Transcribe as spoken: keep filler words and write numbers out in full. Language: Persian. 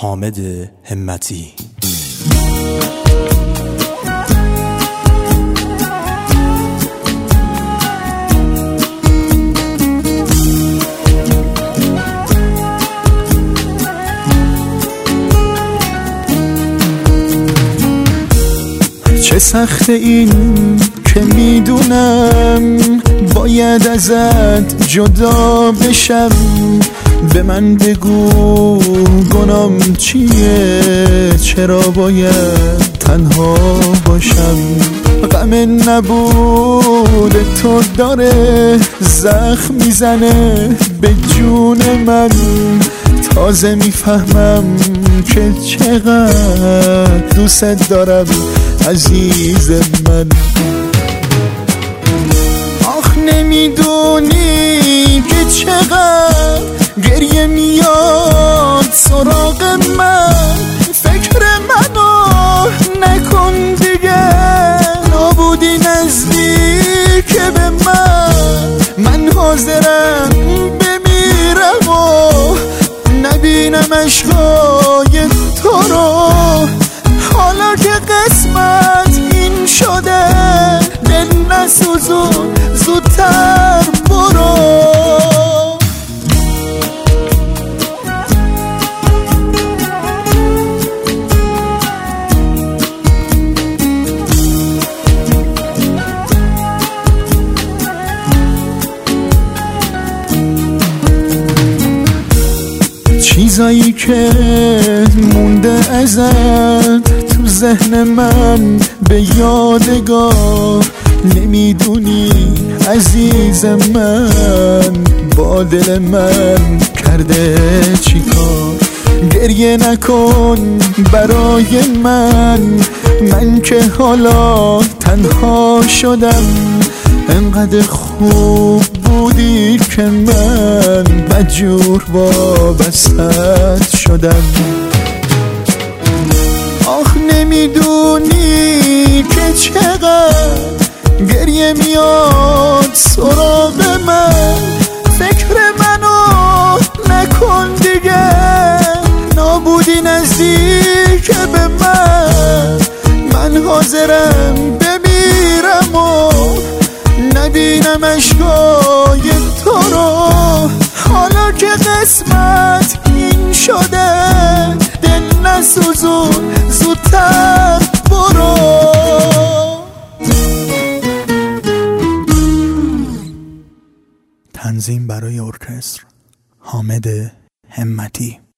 حامد همتی. چه سخت این که میدونم باید ازت جدا بشم. به من بگو گنام چیه، چرا باید تنها باشم؟ غم نبود تو داره زخم میزنه به جون من. تازه میفهمم که چقدر دوست دارم عزیز من. آخ نمیدونی که چقدر گریه میاد سراغ من. فکر منو نکن دیگه، نابودی نزدیک به من. من حاضرم بمیرم و نبینم عشقای تو رو. حالا که قسمت این شده دل نسوزون، زودتر برو. چیزایی که مونده ازت تو ذهن من به یادگار. نمیدونی عزیز من با دل من کرده چیکار. گریه نکن برای من، من که حالا تنها شدم. انقدر خوب بودی که من مجبور وابستت شدم. آخ نمیدونی که چقدر گریه میاد سراغ من. فکر منو نکن دیگه، نابودی نزدیک به من. من حاضرم بمیرم و نبینم عشقای تو رو. حالا که قسمت این شده دل نسوزون، زودتر برو. تنظیم برای ارکستر حامد همتی.